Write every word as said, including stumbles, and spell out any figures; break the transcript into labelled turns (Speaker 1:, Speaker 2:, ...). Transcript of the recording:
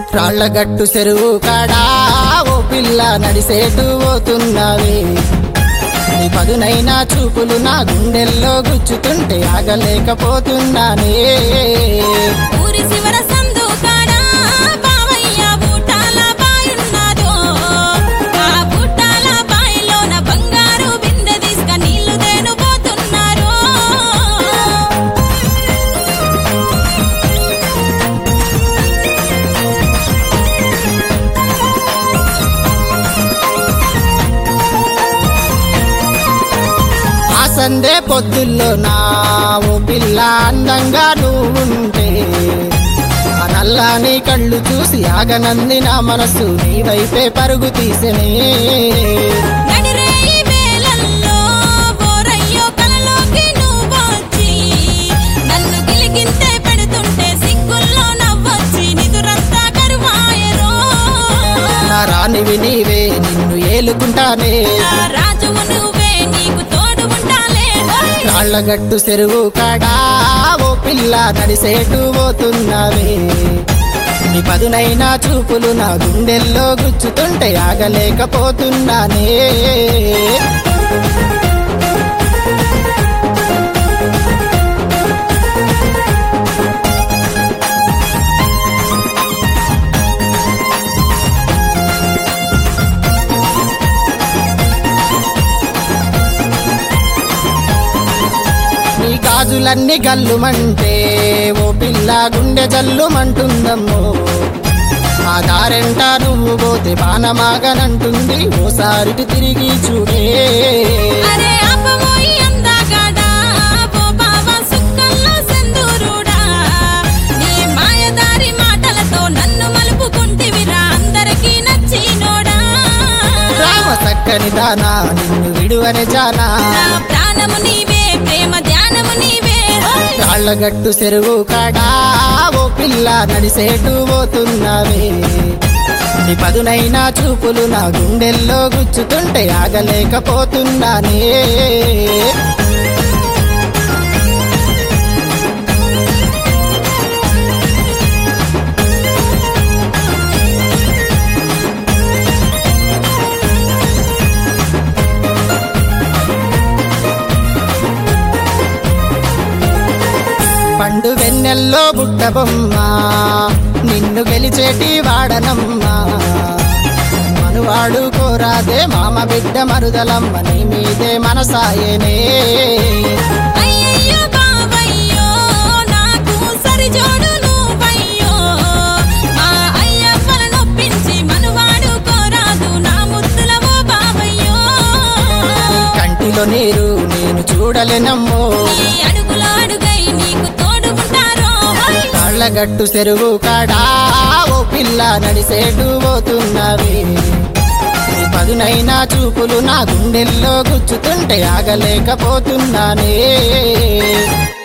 Speaker 1: రాళ్ళగట్టు చెరువు కాడా ఓ పిల్ల నడిసేటు పోతున్నావే, నీ పదునైనా చూపులు నా గుండెల్లో గుచ్చుతుంటే ఆగలేకపోతున్నానే.
Speaker 2: ఊరి శివర సందు కాడా బావయ్య బూటాల బాయున్నాదో, ఆ బూటాల బాయిలోన బంగారు బిందె తీసుక నీళ్లు తేనుపోతున్నారు.
Speaker 1: సందే పొద్దుల్లో నా ఓ పిల్ల అందంగా నువ్వుంటే, ఆ నల్లాని కళ్ళు చూసి ఆగనంది నా మనసు నీ వైపే పరుగు తీసెనే.
Speaker 2: నడిరేయి వేళల్లో బోరయ్యో కలలోకి నువ్వొచ్చి నన్ను గిలిగింతే పెడుతుంటే సిగ్గుల్లో నవ్వొచ్చి నిదురంతా కరువాయరో.
Speaker 1: నా రానివి నీవే నిన్ను ఏలుకుంటానే,
Speaker 2: నా రాజువు నువ్వే నీకు తోడు ఉంటాలే.
Speaker 1: రాళ్ళగట్టు చెరువు కాడా ఓ పిల్ల నడిసేటు పోతున్నావే, నీ పదునైనా చూపులు నా గుండెల్లో గుచ్చుతుంటే ఆగలేకపోతున్నానే. నీ గాజులన్నీ గల్లుమంటే ఓ పిల్ల గుండె జల్లుమంటుందమ్మో, ఆ దారెంట నువ్వు పోతే బాణమాగనంటుంది ఓసారికి తిరిగి చూడే.
Speaker 2: అరే ఆపబోయి అందాగాడా ఓ బావా సుక్కల్లో సెందూరుడా, నీ మాయదారి మాటలతో నన్ను మలుపుకుంటివిరా అందరికీ నచ్చినోడా.
Speaker 1: రామ చక్కని దానా నిన్ను విడువని జానా,
Speaker 2: నా ప్రాణము నీవే ప్రేమ ధ్యానము నీవే.
Speaker 1: రాళ్ళగట్టు చెరువు కాడా ఓ పిల్ల నడిసేటు పోతున్నావే, నీ పదునైనా చూపులు నా గుండెల్లో గుచ్చుతుంటే ఆగలేకపోతున్నానే. పండు వెన్నెల్లో బుట్ట బొమ్మ నిన్ను గెలిచేటి వాడనమ్మా, మనువాడు కోరాదే మామ బిడ్డ మరుదలమ్మ నీ మీదే మనసాయనే.
Speaker 2: అయ్యయ్యో బావయ్యో నాకు సరిజోడు నువ్వయ్యో, మా అయ్యవ్వల నొప్పించి మనువాడు కోరాదు నా ముద్దులవో బావయ్యో.
Speaker 1: కంటిలో నీరు నేను చూడలేనమ్మో,
Speaker 2: నీ అడుగులో అడుగై నీకు తోడు ఉంటారో.
Speaker 1: రాళ్ళగట్టు చెరువు కాడా ఓ పిల్ల నడిసేటు పోతున్నావే, నీ పదునైనా చూపులు నా గుండెల్లో గుచ్చుతుంటే ఆగలేకపోతున్నానే.